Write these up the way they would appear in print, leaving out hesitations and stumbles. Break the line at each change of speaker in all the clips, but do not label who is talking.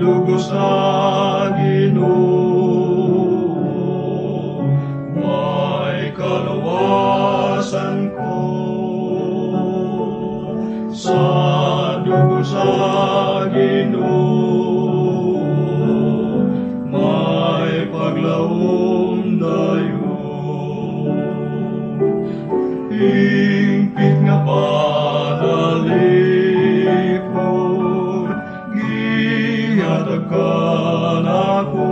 dugo sa Ginoo, may kaluwasan ko. Sa dugo sa Ginoo, may paglaom dayon. Hingpit nga panalipod, gihatag ka nako.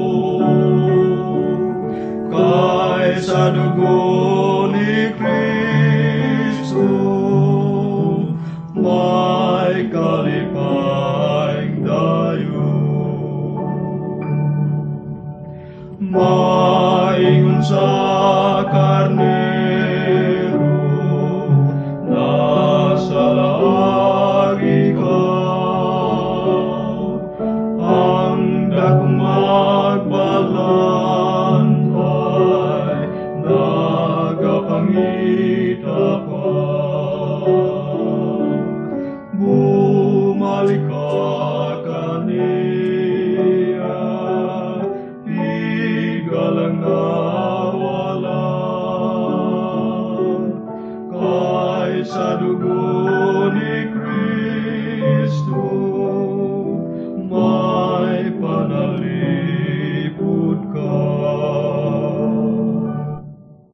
Kay sa dugo ni Kristo, may kalipayng dayon. Maingon sa karnero, nasa laag ikaw, ang dakong magbantay, nagapangita pa. Bumalik ka kaniya, igalang nawalan, kay sa dugo ni Kristo, may panalipod ka.